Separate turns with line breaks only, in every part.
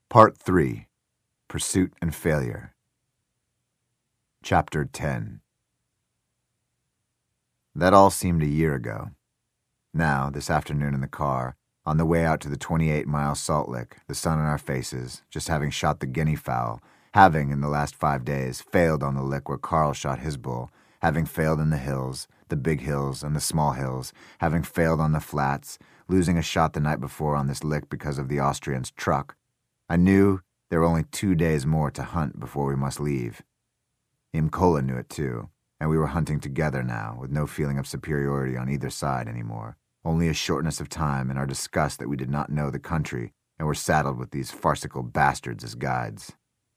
Part 3. Pursuit and Failure. Chapter 10. That all seemed a year ago. Now, this afternoon in the car, on the way out to the 28-mile salt lick, the sun in our faces, just having shot the guinea fowl, having, in the last 5 days, failed on the lick where Carl shot his bull, having failed in the hills, the big hills and the small hills, having failed on the flats, losing a shot the night before on this lick because of the Austrian's truck. I knew there were only 2 days more to hunt before we must leave. Imkola knew it too, and we were hunting together now, with no feeling of superiority on either side anymore, only a shortness of time and our disgust that we did not know the country and were saddled with these farcical bastards as guides.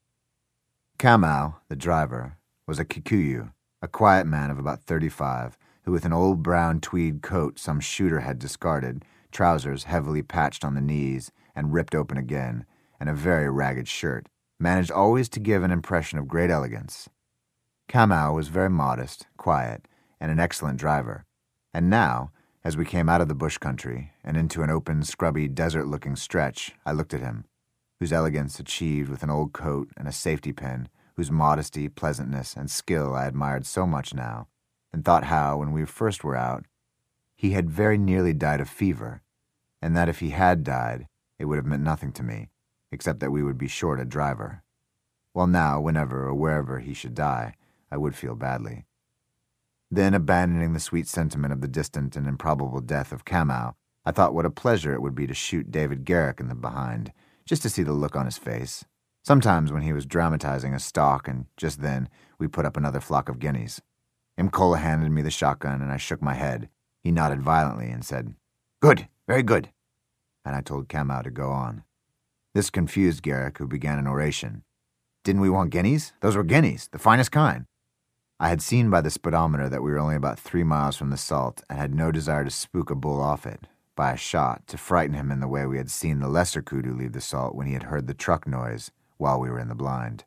Kamau, the driver, was a Kikuyu, a quiet man of about 35, who with an old brown tweed coat some shooter had discarded, trousers heavily patched on the knees and ripped open again, and a very ragged shirt, managed always to give an impression of great elegance. Kamau was very modest, quiet, and an excellent driver, and now, as we came out of the bush country and into an open, scrubby, desert-looking stretch, I looked at him, whose elegance achieved with an old coat and a safety pin, whose modesty, pleasantness, and skill I admired so much now, and thought how, when we first were out, he had very nearly died of fever, and that if he had died, it would have meant nothing to me, except that we would be short a driver. While now, whenever or wherever he should die, I would feel badly. Then, abandoning the sweet sentiment of the distant and improbable death of Kamau, I thought what a pleasure it would be to shoot David Garrick in the behind, just to see the look on his face. Sometimes when he was dramatizing a stalk, and just then we put up another flock of guineas. Imkola handed me the shotgun, and I shook my head. He nodded violently and said, "Good, very good." And I told Kamau to go on. This confused Garrick, who began an oration. Didn't we want guineas? Those were guineas, the finest kind. I had seen by the speedometer that we were only about 3 miles from the salt, and had no desire to spook a bull off it, by a shot, to frighten him in the way we had seen the lesser kudu leave the salt when he had heard the truck noise while we were in the blind.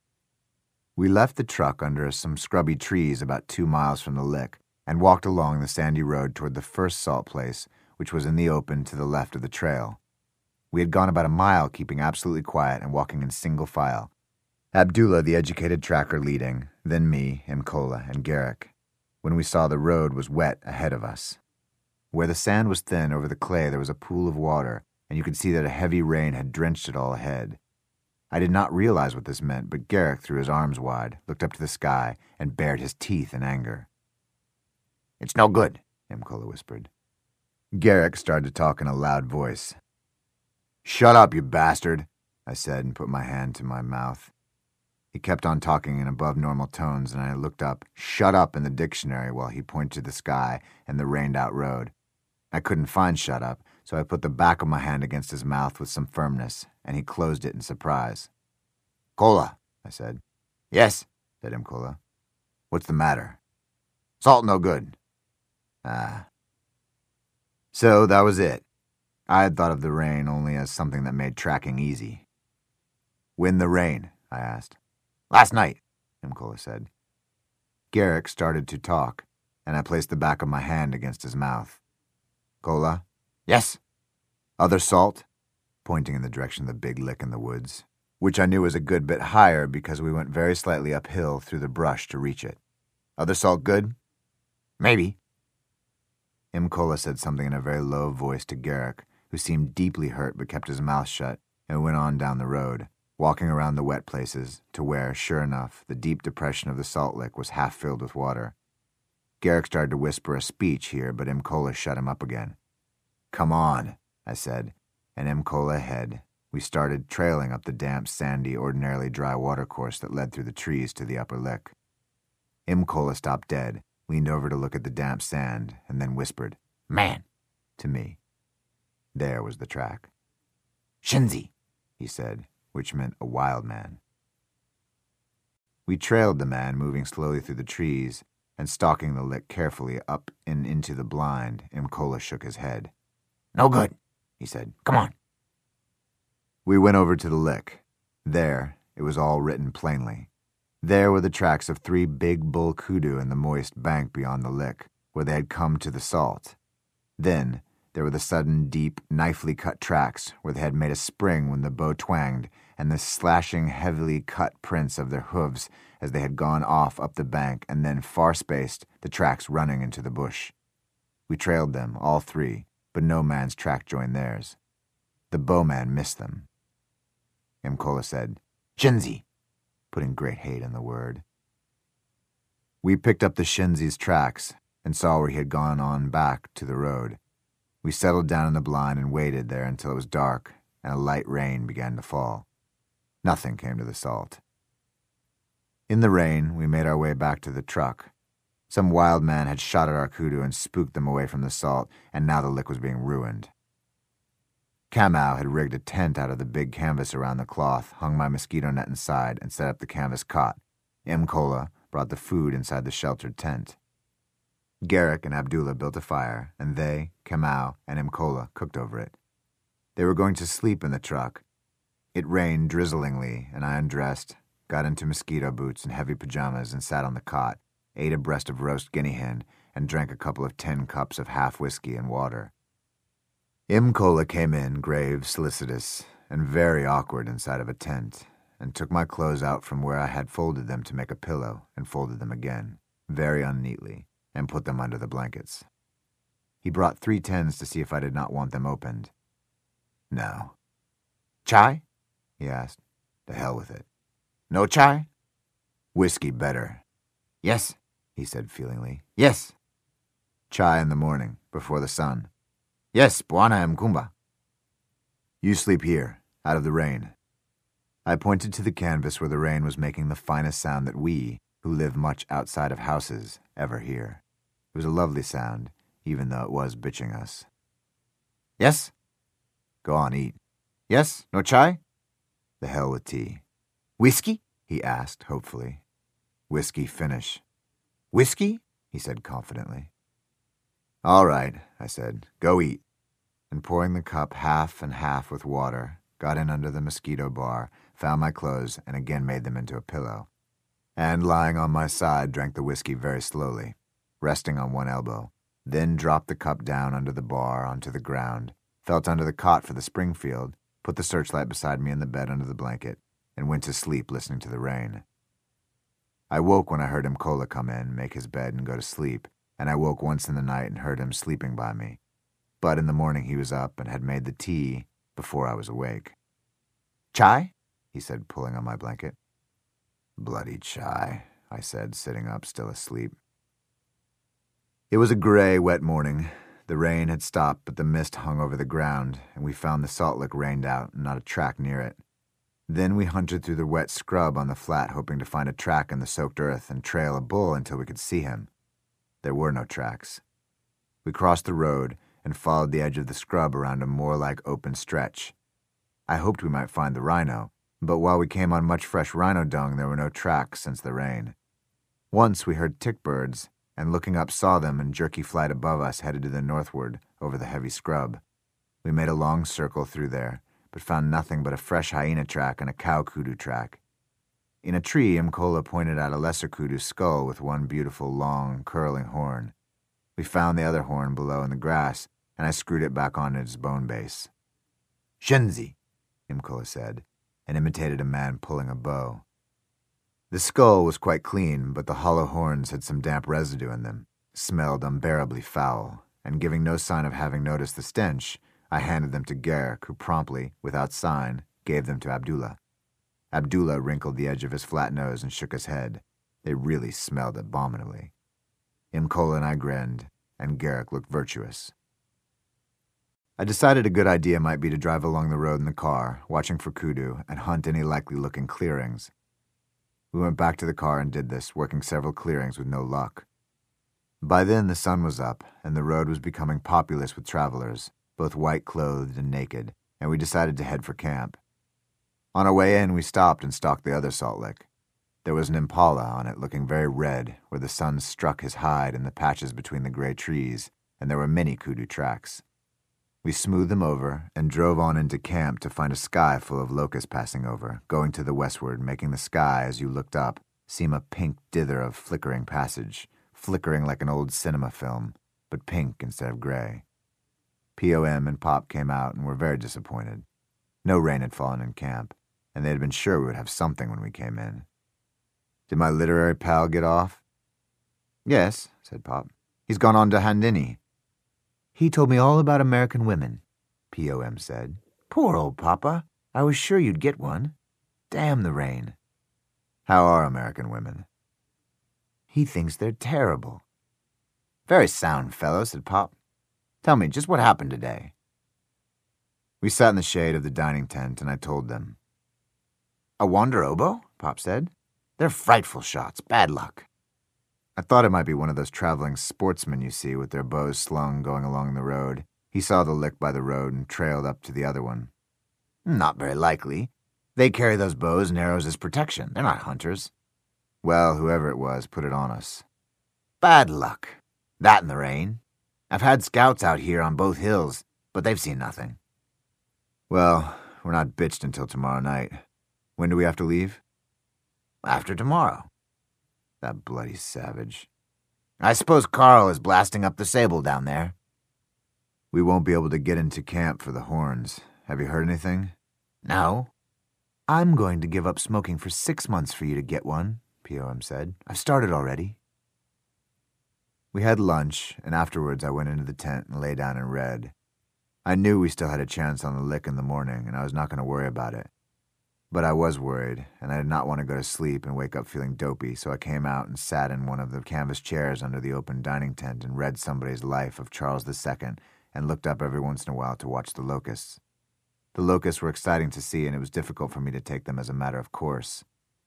We left the truck under some scrubby trees about 2 miles from the lick, and walked along the sandy road toward the first salt place, which was in the open to the left of the trail. We had gone about a mile, keeping absolutely quiet and walking in single file. Abdullah, the educated tracker, leading, then me, Imkola, and Garrick, when we saw the road was wet ahead of us. Where the sand was thin over the clay there was a pool of water, and you could see that a heavy rain had drenched it all ahead. I did not realize what this meant, but Garrick threw his arms wide, looked up to the sky, and bared his teeth in anger. "It's no good," Imkola whispered. Garrick started to talk in a loud voice. "Shut up, you bastard," I said, and put my hand to my mouth. He kept on talking in above-normal tones, and I looked up "shut up" in the dictionary while he pointed to the sky and the rained-out road. I couldn't find "shut up," so I put the back of my hand against his mouth with some firmness, and he closed it in surprise. "Kola," I said. "Yes," said Imkola. "What's the matter?" "Salt no good." "Ah." So that was it. I had thought of the rain only as something that made tracking easy. "When the rain?" I asked. "Last night," Imkola said. Garrick started to talk, and I placed the back of my hand against his mouth. "Kola?" "Yes." "Other salt?" pointing in the direction of the big lick in the woods, which I knew was a good bit higher because we went very slightly uphill through the brush to reach it. "Other salt good?" "Maybe." Imkola said something in a very low voice to Garrick, who seemed deeply hurt but kept his mouth shut, and went on down the road, walking around the wet places to where, sure enough, the deep depression of the salt lick was half filled with water. Garrick started to whisper a speech here, but Imkola shut him up again. "Come on," I said, and Imkola ahead. We started trailing up the damp, sandy, ordinarily dry watercourse that led through the trees to the upper lick. Imkola stopped dead, leaned over to look at the damp sand, and then whispered, "Man," to me. There was the track. "Shinzi," he said, which meant a wild man. We trailed the man, moving slowly through the trees, and stalking the lick carefully up and into the blind. Imkola shook his head. "No good," he said. "Come on." We went over to the lick. There, it was all written plainly. There were the tracks of 3 big bull kudu in the moist bank beyond the lick, where they had come to the salt. Then, There were the sudden, deep, knifely cut tracks where they had made a spring when the bow twanged, and the slashing, heavily cut prints of their hooves as they had gone off up the bank, and then, far-spaced, the tracks running into the bush. We trailed them, all three, but no man's track joined theirs. The bowman missed them. Mkola said, "Shenzi," putting great hate in the word. We picked up the Shenzi's tracks and saw where he had gone on back to the road. We settled down in the blind and waited there until it was dark and a light rain began to fall. Nothing came to the salt. In the rain, we made our way back to the truck. Some wild man had shot at our kudu and spooked them away from the salt, and now the lick was being ruined. Kamau had rigged a tent out of the big canvas around the cloth, hung my mosquito net inside, and set up the canvas cot. Mkola brought the food inside the sheltered tent. Garrick and Abdullah built a fire, and they, Kamau, and Mkola cooked over it. They were going to sleep in the truck. It rained drizzlingly, and I undressed, got into mosquito boots and heavy pajamas and sat on the cot, ate a breast of roast guinea hen, and drank a couple of 10 cups of half whiskey and water. Mkola came in, grave, solicitous, and very awkward inside of a tent, and took my clothes out from where I had folded them to make a pillow, and folded them again, very unneatly, and put them under the blankets. He brought 3 tins to see if I did not want them opened. No. "Chai?" he asked. "The hell with it." "No chai?" "Whiskey better." "Yes," he said feelingly. "Yes." "Chai in the morning, before the sun." "Yes, Bwana Mkumba." "You sleep here, out of the rain." I pointed to the canvas where the rain was making the finest sound that we, who live much outside of houses, ever hear. It was a lovely sound, even though it was bitching us. "Yes?" "Go on, eat." "Yes? No chai?" "The hell with tea." "Whiskey?" he asked, hopefully. "Whiskey finish." "Whiskey?" he said confidently. "All right," I said. "Go eat." And pouring the cup half and half with water, got in under the mosquito bar, found my clothes, and again made them into a pillow. And lying on my side, drank the whiskey very slowly, resting on one elbow, then dropped the cup down under the bar onto the ground, felt under the cot for the Springfield, put the searchlight beside me in the bed under the blanket, and went to sleep listening to the rain. I woke when I heard Mkola come in, make his bed, and go to sleep, and I woke once in the night and heard him sleeping by me. But in the morning he was up and had made the tea before I was awake. "Chai?" he said, pulling on my blanket. "Bloody chai," I said, sitting up, still asleep. It was a gray, wet morning. The rain had stopped, but the mist hung over the ground, and we found the salt lick rained out and not a track near it. Then we hunted through the wet scrub on the flat, hoping to find a track in the soaked earth and trail a bull until we could see him. There were no tracks. We crossed the road and followed the edge of the scrub around a moor-like open stretch. I hoped we might find the rhino, but while we came on much fresh rhino dung, there were no tracks since the rain. Once we heard tick birds, and looking up saw them in jerky flight above us headed to the northward over the heavy scrub. We made a long circle through there, but found nothing but a fresh hyena track and a cow kudu track. In a tree, Mkola pointed out a lesser kudu's skull with one beautiful, long, curling horn. We found the other horn below in the grass, and I screwed it back on its bone base. "Shenzi," Mkola said, and imitated a man pulling a bow. The skull was quite clean, but the hollow horns had some damp residue in them, smelled unbearably foul, and giving no sign of having noticed the stench, I handed them to Garrick, who promptly, without sign, gave them to Abdullah. Abdullah wrinkled the edge of his flat nose and shook his head. They really smelled abominably. Mkola and I grinned, and Garrick looked virtuous. I decided a good idea might be to drive along the road in the car, watching for kudu, and hunt any likely-looking clearings. We went back to the car and did this, working several clearings with no luck. By then the sun was up, and the road was becoming populous with travelers, both white-clothed and naked, and we decided to head for camp. On our way in, we stopped and stalked the other salt lick. There was an impala on it looking very red, where the sun struck his hide in the patches between the gray trees, and there were many kudu tracks. We smoothed them over and drove on into camp to find a sky full of locusts passing over, going to the westward, making the sky, as you looked up, seem a pink dither of flickering passage, flickering like an old cinema film, but pink instead of gray. POM and Pop came out and were very disappointed. No rain had fallen in camp, and they had been sure we would have something when we came in. Did my literary pal get off? Yes, said Pop. He's gone on to Handini. He told me all about American women, POM said. Poor old Papa. I was sure you'd get one. Damn the rain. How are American women? He thinks they're terrible. Very sound fellow, said Pop. Tell me, just what happened today? We sat in the shade of the dining tent, and I told them. A wander oboe? Pop said. They're frightful shots. Bad luck. I thought it might be one of those traveling sportsmen you see with their bows slung going along the road. He saw the lick by the road and trailed up to the other one. Not very likely. They carry those bows and arrows as protection. They're not hunters. Well, whoever it was put it on us. Bad luck. That in the rain. I've had scouts out here on both hills, but they've seen nothing. Well, we're not bitched until tomorrow night. When do we have to leave? After tomorrow. That bloody savage. I suppose Carl is blasting up the Sable down there. We won't be able to get into camp for the horns. Have you heard anything? No. I'm going to give up smoking for 6 months for you to get one, POM said. I've started already. We had lunch, and afterwards I went into the tent and lay down and read. I knew we still had a chance on the lick in the morning, and I was not going to worry about it. But I was worried, and I did not want to go to sleep and wake up feeling dopey, so I came out and sat in one of the canvas chairs under the open dining tent and read somebody's life of Charles II and looked up every once in a while to watch the locusts. The locusts were exciting to see, and it was difficult for me to take them as a matter of course.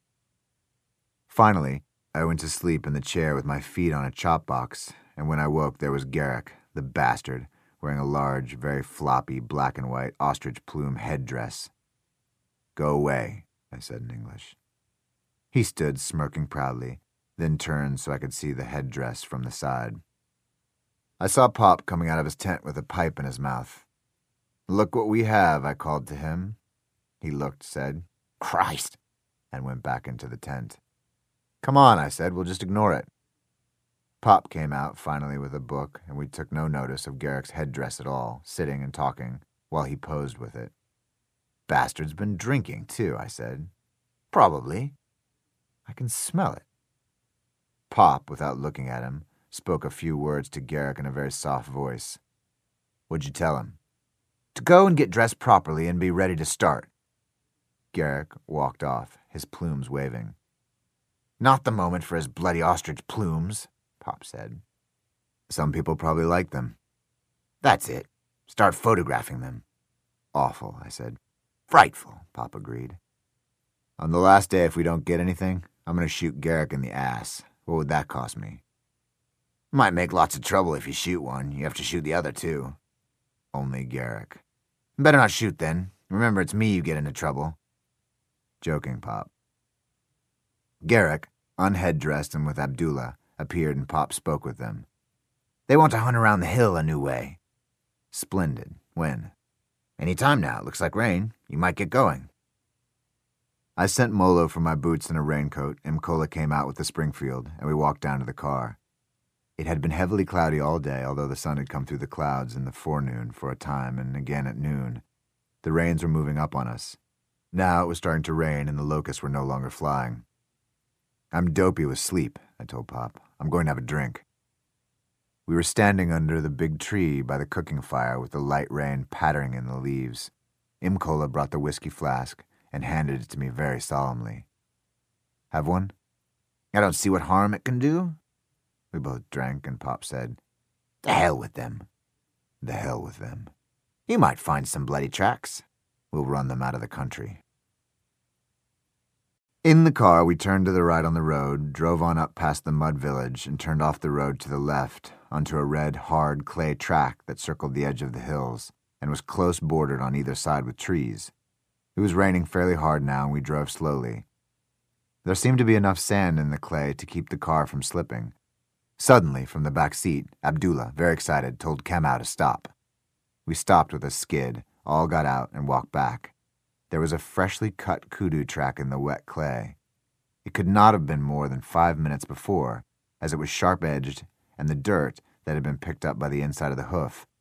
Finally, I went to sleep in the chair with my feet on a chop box, and when I woke there was Garrick, the bastard, wearing a large, very floppy, black and white ostrich plume headdress. Go away, I said in English. He stood, smirking proudly, then turned so I could see the headdress from the side. I saw Pop coming out of his tent with a pipe in his mouth. Look what we have, I called to him. He looked, said, Christ, and went back into the tent. Come on, I said, we'll just ignore it. Pop came out finally with a book, and we took no notice of Garrick's headdress at all, sitting and talking, while he posed with it. Bastard's been drinking, too, I said. Probably. I can smell it. Pop, without looking at him, spoke a few words to Garrick in a very soft voice. What'd you tell him? To go and get dressed properly and be ready to start. Garrick walked off, his plumes waving. Not the moment for his bloody ostrich plumes, Pop said. Some people probably like them. That's it. Start photographing them. Awful, I said. Frightful, Pop agreed. On the last day, if we don't get anything, I'm going to shoot Garrick in the ass. What would that cost me? Might make lots of trouble if you shoot one. You have to shoot the other, too. Only Garrick. Better not shoot, then. Remember, it's me you get into trouble. Joking, Pop. Garrick, unhead-dressed and with Abdullah, appeared and Pop spoke with them. They want to hunt around the hill a new way. Splendid. When? Any time now. It looks like rain. You might get going. I sent Molo for my boots and a raincoat. Imkola came out with the Springfield, and we walked down to the car. It had been heavily cloudy all day, although the sun had come through the clouds in the forenoon for a time and again at noon. The rains were moving up on us. Now it was starting to rain, and the locusts were no longer flying. I'm dopey with sleep, I told Pop. I'm going to have a drink. We were standing under the big tree by the cooking fire with the light rain pattering in the leaves. Imkola brought the whiskey flask and handed it to me very solemnly. Have one? I don't see what harm it can do. We both drank, and Pop said, The hell with them. The hell with them. You might find some bloody tracks. We'll run them out of the country. In the car, we turned to the right on the road, drove on up past the mud village, and turned off the road to the left onto a red, hard clay track that circled the edge of the hills and was close bordered on either side with trees. It was raining fairly hard now, and we drove slowly. There seemed to be enough sand in the clay to keep the car from slipping. Suddenly, from the back seat, Abdullah, very excited, told Kamau to stop. We stopped with a skid, all got out, and walked back. There was a freshly cut kudu track in the wet clay. It could not have been more than 5 minutes before, as it was sharp-edged, and the dirt that had been picked up by the inside of the hoof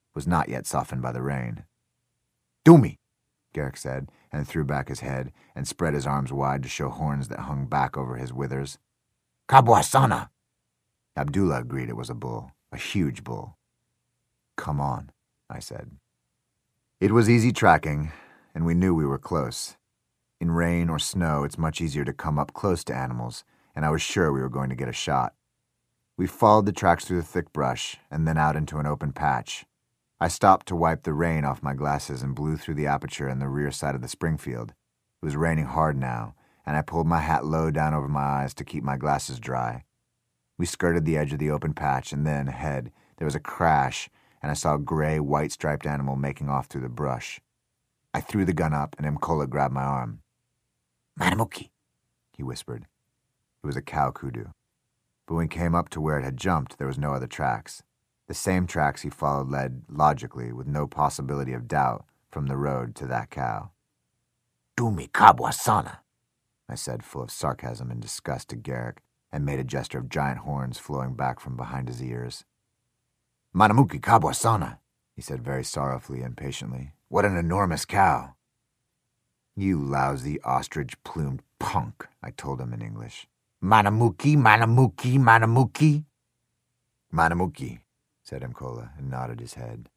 was not yet softened by the rain. "Dumi," Garrick said, and threw back his head and spread his arms wide to show horns that hung back over his withers. "Kabwasana." Abdullah agreed it was a bull, a huge bull. "Come on," I said. It was easy tracking, and we knew we were close. In rain or snow, it's much easier to come up close to animals, and I was sure we were going to get a shot. We followed the tracks through the thick brush and then out into an open patch. I stopped to wipe the rain off my glasses and blew through the aperture in the rear side of the Springfield. It was raining hard now, and I pulled my hat low down over my eyes to keep my glasses dry. We skirted the edge of the open patch, and then, ahead, there was a crash, and I saw a gray, white-striped animal making off through the brush. I threw the gun up, and Mkola grabbed my arm. "Manamuki," he whispered. It was a cow kudu. But when we came up to where it had jumped, there was no other tracks. The same tracks he followed led, logically, with no possibility of doubt, from the road to that cow. "Dumi kabwasana," I said, full of sarcasm and disgust to Garrick, and made a gesture of giant horns flowing back from behind his ears. "Manamuki kabwasana," he said very sorrowfully and patiently. "What an enormous cow." "You lousy ostrich-plumed punk," I told him in English. "Manamuki, Manamuki, Manamuki." "Manamuki," said Mkola, and nodded his head.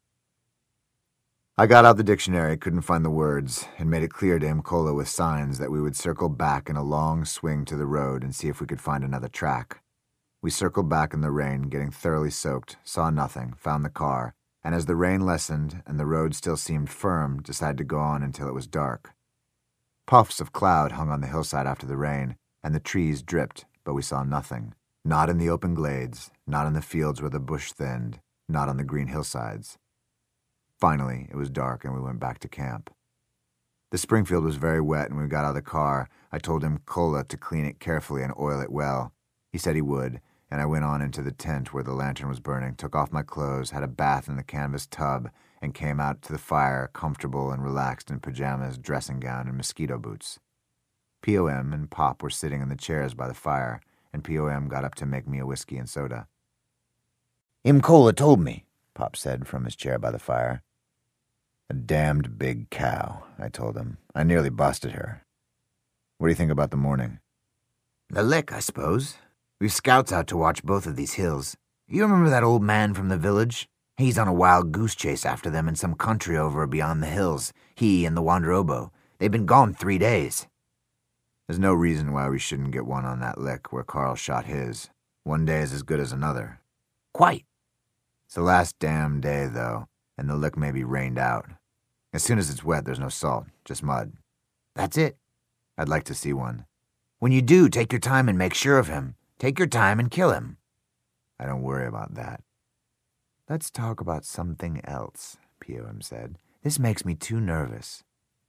I got out the dictionary, couldn't find the words, and made it clear to Mkola with signs that we would circle back in a long swing to the road and see if we could find another track. We circled back in the rain, getting thoroughly soaked, saw nothing, found the car, and as the rain lessened and the road still seemed firm, decided to go on until it was dark. Puffs of cloud hung on the hillside after the rain, and the trees dripped, but we saw nothing. Not in the open glades, not in the fields where the bush thinned, not on the green hillsides. Finally, it was dark and we went back to camp. The Springfield was very wet, and when we got out of the car, I told Mkola to clean it carefully and oil it well. He said he would, and I went on into the tent where the lantern was burning, took off my clothes, had a bath in the canvas tub, and came out to the fire comfortable and relaxed in pajamas, dressing gown, and mosquito boots. P.O.M. and Pop were sitting in the chairs by the fire, and P.O.M. got up to make me a whiskey and soda. "Mkola told me," Pop said from his chair by the fire. "A damned big cow," I told him. "I nearly busted her. What do you think about the morning?" "The lick, I suppose. We've scouts out to watch both of these hills. You remember that old man from the village? He's on a wild goose chase after them in some country over beyond the hills. He and the Wanderobo. They've been gone 3 days. There's no reason why we shouldn't get one on that lick where Carl shot his. One day is as good as another." "Quite. It's the last damn day, though, and the lick may be rained out. As soon as it's wet, there's no salt, just mud." "That's it. I'd like to see one." "When you do, take your time and make sure of him. Take your time and kill him." "I don't worry about that." "Let's talk about something else," P.O.M. said. "This makes me too nervous."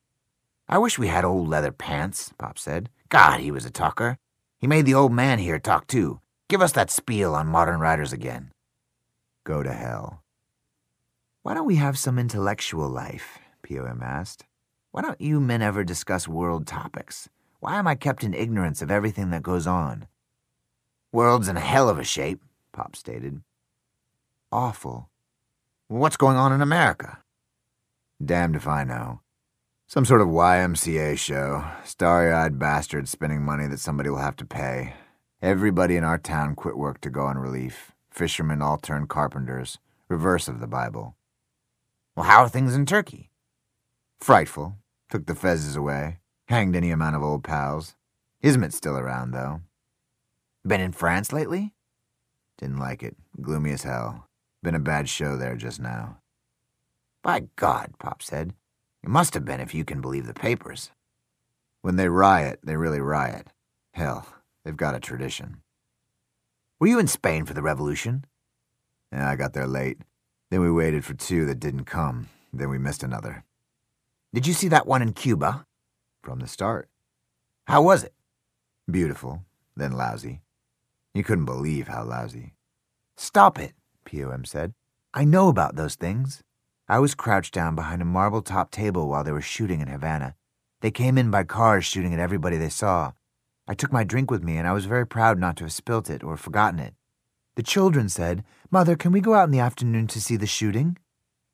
"I wish we had old leather pants," Pop said. "God, he was a talker. He made the old man here talk too. Give us that spiel on modern writers again." "Go to hell." "Why don't we have some intellectual life?" P.O.M. asked. "Why don't you men ever discuss world topics? Why am I kept in ignorance of everything that goes on?" "World's in a hell of a shape," Pop stated. "Awful." "What's going on in America?" "Damned if I know. Some sort of YMCA show. Starry-eyed bastards spending money that somebody will have to pay. Everybody in our town quit work to go on relief. Fishermen all turned carpenters. Reverse of the Bible." "Well, how are things in Turkey?" "Frightful. Took the fezzes away. Hanged any amount of old pals. Ismet's still around, though." "Been in France lately?" "Didn't like it. Gloomy as hell. Been a bad show there just now." "By God," Pop said. "It must have been if you can believe the papers." "When they riot, they really riot. Hell, they've got a tradition." "Were you in Spain for the revolution?" "Yeah, I got there late. Then we waited for 2 that didn't come. Then we missed another." "Did you see that one in Cuba?" "From the start." "How was it?" "Beautiful, then lousy. You couldn't believe how lousy." "Stop it," P.O.M. said. "I know about those things. I was crouched down behind a marble-top table while they were shooting in Havana. They came in by cars shooting at everybody they saw. I took my drink with me, and I was very proud not to have spilt it or forgotten it. The children said, 'Mother, can we go out in the afternoon to see the shooting?'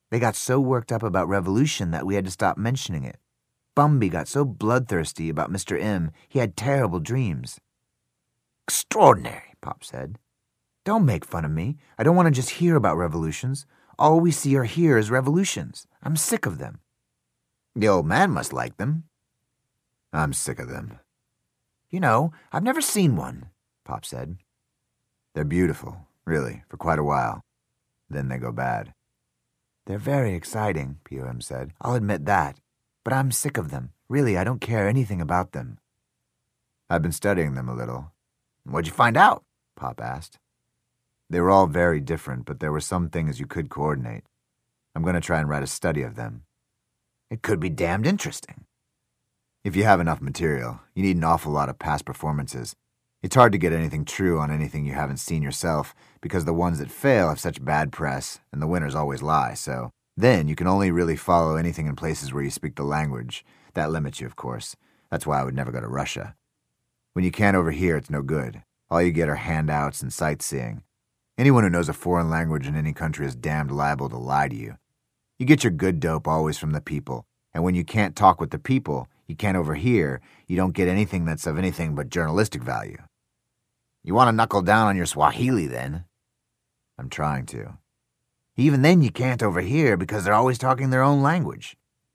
They got so worked up about revolution that we had to stop mentioning it. Bumby got so bloodthirsty about Mr. M, he had terrible dreams. Extraordinary, Pop said. Don't make fun of me. I don't want to just hear about revolutions. All we see or hear is revolutions. I'm sick of them. The old man must like them. I'm sick of them. You know, I've never seen one, Pop said. They're beautiful, really, for quite a while. Then they go bad. They're very exciting, POM said. I'll admit that. But I'm sick of them. Really, I don't care anything about them. I've been studying them a little. What'd you find out? Pop asked. They were all very different, but there were some things you could coordinate. I'm going to try and write a study of them. It could be damned interesting. If you have enough material, you need an awful lot of past performances. It's hard to get anything true on anything you haven't seen yourself, because the ones that fail have such bad press, and the winners always lie, so then you can only really follow anything in places where you speak the language. That limits you, of course. That's why I would never go to Russia. When you can't overhear, it's no good. All you get are handouts and sightseeing. Anyone who knows a foreign language in any country is damned liable to lie to you. You get your good dope always from the people, and when you can't talk with the people, you can't overhear, you don't get anything that's of anything but journalistic value. You want to knuckle down on your Swahili, then? I'm trying to. Even then you can't overhear because they're always talking their own language.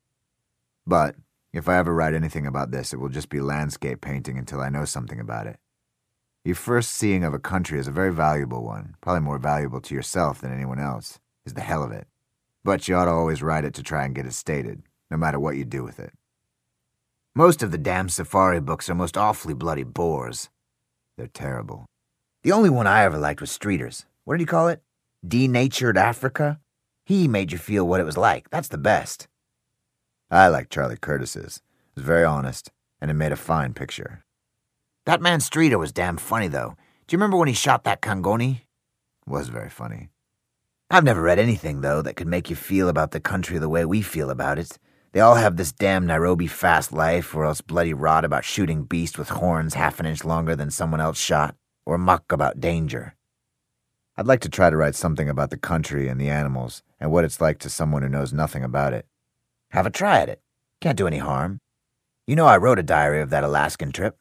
But if I ever write anything about this, it will just be landscape painting until I know something about it. Your first seeing of a country is a very valuable one, probably more valuable to yourself than anyone else, is the hell of it. But you ought to always write it to try and get it stated, no matter what you do with it. Most of the damn safari books are most awfully bloody bores. They're terrible. The only one I ever liked was Streeter's. What did he call it? Denatured Africa? He made you feel what it was like. That's the best. I like Charlie Curtis's. It was very honest, and it made a fine picture. That man Streeter was damn funny, though. Do you remember when he shot that Kangoni? It was very funny. I've never read anything, though, that could make you feel about the country the way we feel about it. They all have this damn Nairobi fast life, or else bloody rot about shooting beast with horns half an inch longer than someone else shot, or muck about danger. I'd like to try to write something about the country and the animals, and what it's like to someone who knows nothing about it. Have a try at it. Can't do any harm. You know I wrote a diary of that Alaskan trip.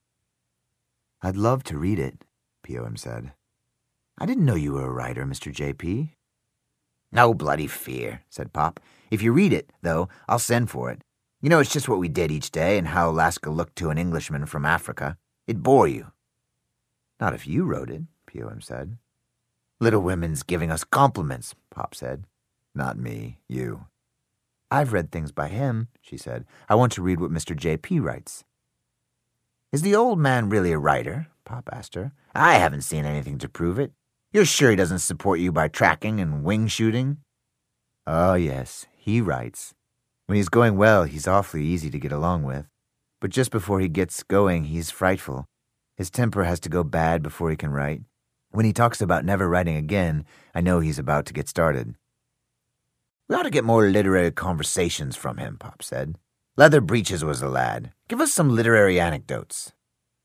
I'd love to read it, POM said. I didn't know you were a writer, Mr. J.P. No bloody fear, said Pop. If you read it, though, I'll send for it. You know, it's just what we did each day and how Alaska looked to an Englishman from Africa. It'd bore you. Not if you wrote it, POM said. Little Women's giving us compliments, Pop said. Not me, you. I've read things by him, she said. I want to read what Mr. J.P. writes. Is the old man really a writer? Pop asked her. I haven't seen anything to prove it. You're sure he doesn't support you by tracking and wing shooting? Oh, yes, he writes. When he's going well, he's awfully easy to get along with. But just before he gets going, he's frightful. His temper has to go bad before he can write. When he talks about never writing again, I know he's about to get started. We ought to get more literary conversations from him, Pop said. Leather Breeches was a lad. Give us some literary anecdotes.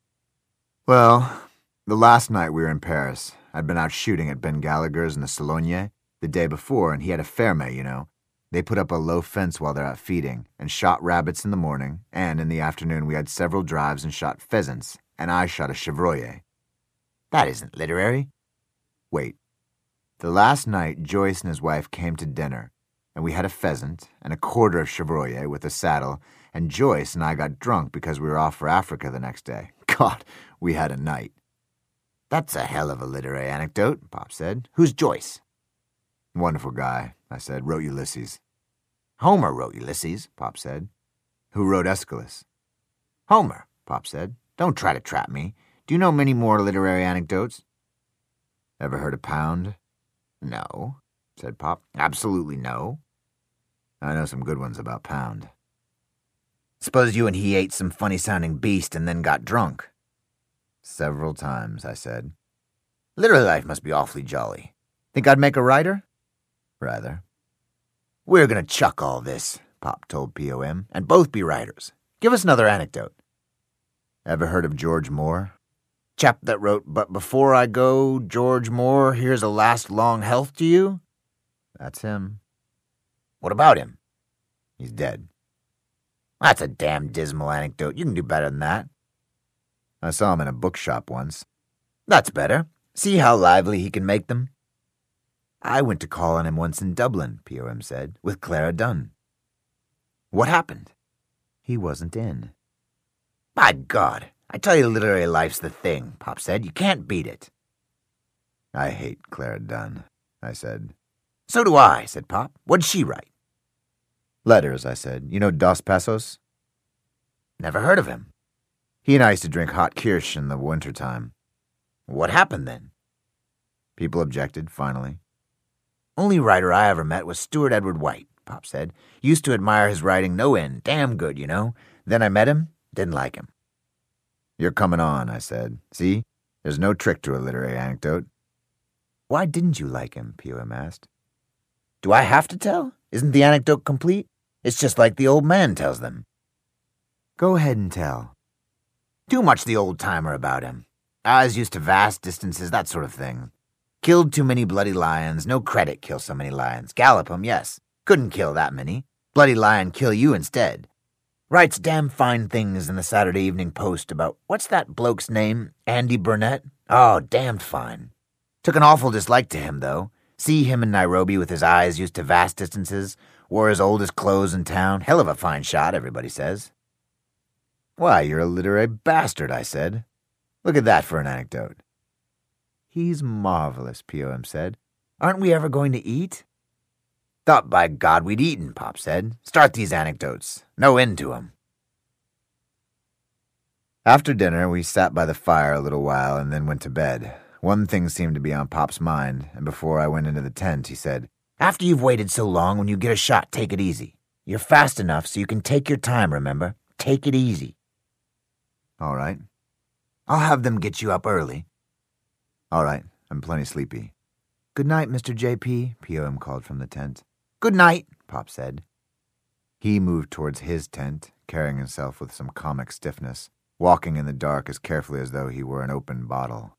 Well, the last night we were in Paris, I'd been out shooting at Ben Gallagher's in the Sologne the day before, and he had a ferme, you know. They put up a low fence while they're out feeding, and shot rabbits in the morning, and in the afternoon we had several drives and shot pheasants, and I shot a chevreuil. That isn't literary. Wait. The last night, Joyce and his wife came to dinner, and we had a pheasant and a quarter of chevreuil with a saddle, and Joyce and I got drunk because we were off for Africa the next day. God, we had a night. That's a hell of a literary anecdote, Pop said. Who's Joyce? Wonderful guy, I said. Wrote Ulysses. Homer wrote Ulysses, Pop said. Who wrote Aeschylus? Homer, Pop said. Don't try to trap me. Do you know many more literary anecdotes? Ever heard of Pound? No, said Pop. Absolutely no. I know some good ones about Pound. Suppose you and he ate some funny-sounding beast and then got drunk. Several times, I said. Literary life must be awfully jolly. Think I'd make a writer? Rather. We're going to chuck all this, Pop told POM, and both be writers. Give us another anecdote. Ever heard of George Moore? Chap that wrote, "But before I go, George Moore, here's a last long health to you"? That's him.
What about him?
He's dead.
That's a damn dismal anecdote. You can do better than that.
I saw him in a bookshop once.
That's better. See how lively he can make them?
I went to call on him once in Dublin, P.O.M. said, with Clara Dunn.
What happened?
He wasn't in.
By God, I tell you literary life's the thing, Pop said. You can't beat it.
I hate Clara Dunn, I said.
So do I, said Pop. What'd she write?
Letters, I said. You know Dos Passos?
Never heard of him.
He and I used to drink hot kirsch in the wintertime.
What happened then?
People objected, finally.
Only writer I ever met was Stuart Edward White, Pop said. Used to admire his writing no end. Damn good, you know. Then I met him, didn't like him.
You're coming on, I said. See? There's no trick to a literary anecdote.
Why didn't you like him? P.O.M. asked. Do I have to tell? Isn't the anecdote complete? It's just like the old man tells them.
Go ahead and tell.
Too much the old-timer about him. Eyes used to vast distances, that sort of thing. Killed too many bloody lions. No credit kill so many lions. Gallop 'em, yes. Couldn't kill that many. Bloody lion kill you instead. Writes damn fine things in the Saturday Evening Post about, what's that bloke's name? Andy Burnett? Oh, damned fine. Took an awful dislike to him, though. See him in Nairobi with his eyes used to vast distances. Wore his oldest clothes in town. Hell of a fine shot, everybody says.
Why, you're a literary bastard, I said. Look at that for an anecdote. He's marvelous, P.O.M. said.
Aren't we ever going to eat? Thought by God we'd eaten, Pop said. Start these anecdotes. No end to 'em.
After dinner, we sat by the fire a little while and then went to bed. One thing seemed to be on Pop's mind, and before I went into the tent, he said,
After you've waited so long, when you get a shot, take it easy. You're fast enough so you can take your time, remember? Take it easy.
All right.
I'll have them get you up early.
All right, I'm plenty sleepy.
Good night, Mr. J.P., P.O.M. called from the tent.
Good night, Pop said. He moved towards his tent, carrying himself with some comic stiffness, walking in the dark as carefully as though he were an open bottle.